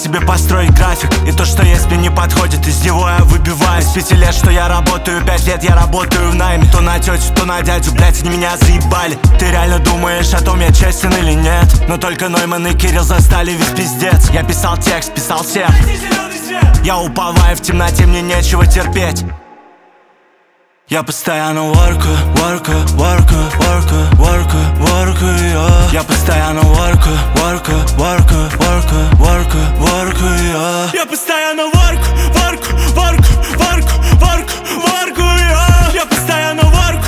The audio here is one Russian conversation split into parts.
себе построить график, и то, что есть, мне не подходит, из него я выбиваюсь. 5 лет, что я работаю, 5 лет я работаю в найме. То на тетю, то на дядю, блять, они меня заебали. Ты реально думаешь о том, я честен или нет? Но только Нойман и Кирилл застали весь пиздец. Я писал текст, писал всем. Я уповаю в темноте, мне нечего терпеть. Я постоянно workаю, я постоянно workаю, я постоянно workаю, я постоянно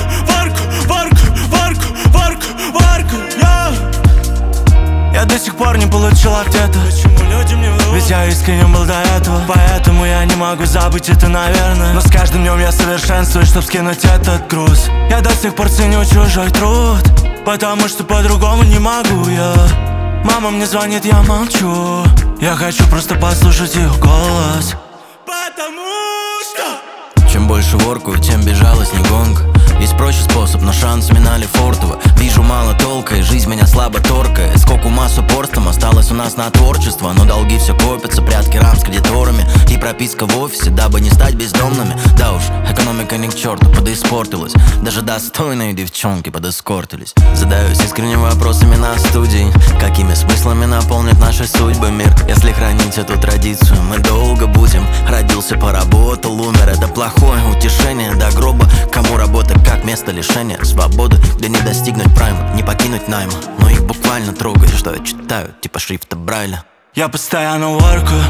Я до сих пор не получил ответа, почему люди мне врут? Ведь я искренне был до этого, поэтому я не могу забыть это, наверное. Но с каждым днем я совершенствуюсь, чтоб скинуть этот груз. Я до сих пор ценю чужой труд, потому что по-другому не могу я. Мама мне звонит, я молчу. Я хочу просто послушать ее голос, потому что чем больше воркую, тем безжалостней гонка. Есть проще способ, но шанс минали фортово. Вижу мало толка, и жизнь меня слабо торкает. Сколько ума с упорством осталось у нас на творчество. Но долги все копятся, прятки рам с кредиторами и прописка в офисе, дабы не стать бездомными. Да уж, экономика ни к черту подиспортилась. Даже достойные девчонки подискортились. Задаюсь искренними вопросами на студии. Какими смыслами наполнит наши судьбы мир? Если хранить эту традицию, мы долго будем. Родился, поработал, умер. Это плохое утешение до гроба. Кому работа как место лишения свободы, где не достигнуть прайма, не покинуть найма. Но их буквально трогает, что я читаю, типа шрифта Брайля. Я постоянно workаю,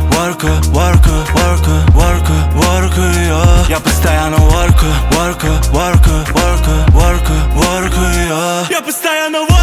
я постоянно workаю, я постоянно